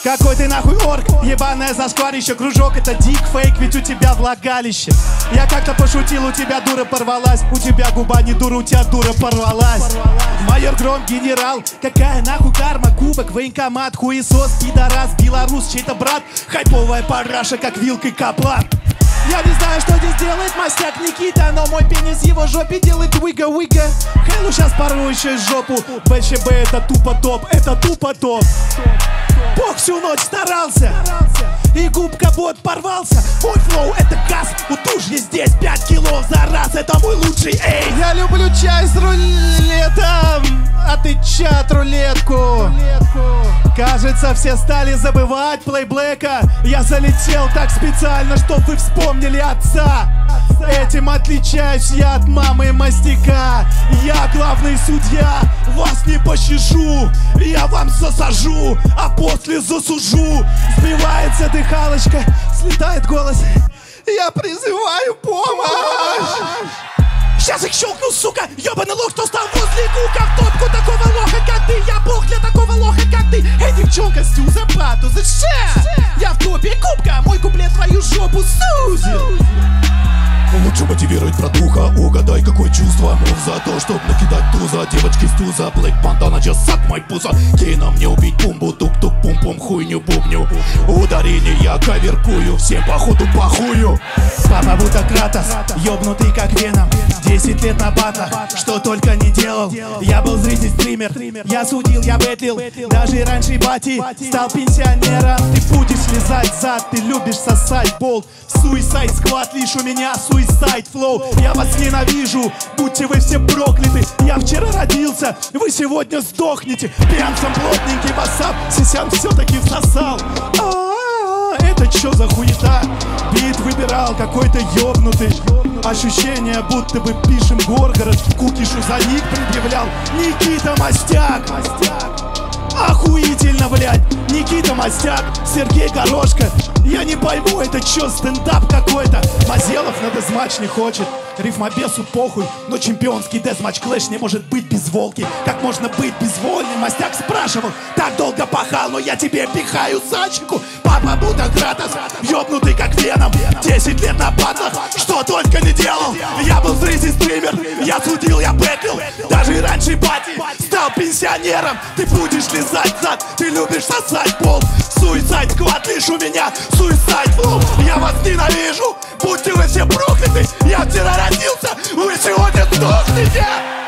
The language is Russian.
Какой ты нахуй орк, ебаная заскварище. Кружок это дикфейк, ведь у тебя влагалище. Я как-то пошутил, у тебя дура порвалась. У тебя губа не дура, у тебя дура порвалась. Майор Гром, генерал, какая нахуй карма? Кубок, военкомат, хуесос, пидорас, белорус, чей-то брат. Хайповая параша, как вилкой каплан. Я не знаю, что здесь делает мастяк Никита, но мой пенис его жопе делает уига-уига. Хэллу сейчас порву еще из жопу. БЧБ это тупо топ, это тупо топ. Бог всю ночь старался, и губка бот порвался. Мой флоу это газ, удушье здесь 5 кило за раз. Это мой лучший, эй. Я люблю чай с рулетом, а ты чат-рулетку. Кажется, все стали забывать плейблэка. Я залетел так специально, чтоб вы вспомнили отца. Этим отличаюсь я от мамы и мастика. Я главный судья, вас не пощажу. Я вам засажу, а после засужу. Сбивается дыхалочка, слетает голос. Я призываю помощь. Сейчас их щелкну, сука, ёбаный лох, кто стал возле гука. В топку такого лоха, как ты. Я бог для такого лоха, как ты. Эй, девчонка, Сюза, Пату, зачем? Я в топе кубка, мой куплет твою жопу сузил. Лучше мотивировать братуха, угадай, какое чувство. Мов за то, чтоб накидать туза. Девочки с туза, Блэк Бандана, just suck мой пузо. Кино мне убить бумбу, тук-тук, пум-пум, хуйню бубню. Ударение я коверкую, всем походу похую. Папа будто Кратос, ёбнутый как Веном. 10 лет на батлах, что только не делал. Я был зритель, стример, я судил, я бэтлил. Даже раньше бати, стал пенсионером. Ты будешь лизать зад, ты любишь сосать болт. Suicide Squad, лишь у меня Suicide Flow. Я вас ненавижу, будьте вы все прокляты. Я вчера родился, вы сегодня сдохнете. Пьянцем плотненький вассап, Сисян все-таки всосал. Это чё за хуета? Бит выбирал какой-то ёбнутый. Ощущение, будто бы пишем Горгород. Кукишу за ник предъявлял Никита Мастяк. Охуительно, блядь, Никита Мастяк, Сергей Горошко. Я не пойму, это чё, стендап какой-то? Мазелов на дезматч не хочет. Рифмобесу похуй, но чемпионский дезматч клэш не может быть без волки. Как можно быть безвольным? Мастяк спрашивал, так долго пахал, но я тебе пихаю сачку. Папа будто Кратос, ёбнутый как Веном. 10 лет на батлах, что только не делал. Я был зритель, стример, я судил, я бэтлил. Даже раньше бати, стал пенсионером. Ты будешь лизать зад, ты любишь сосать пол. Suicide Squad, лишь у меня Suicide Flow. Я вас ненавижу, будьте вы все прокляты. Я вчера родился, вы сегодня сдохнете.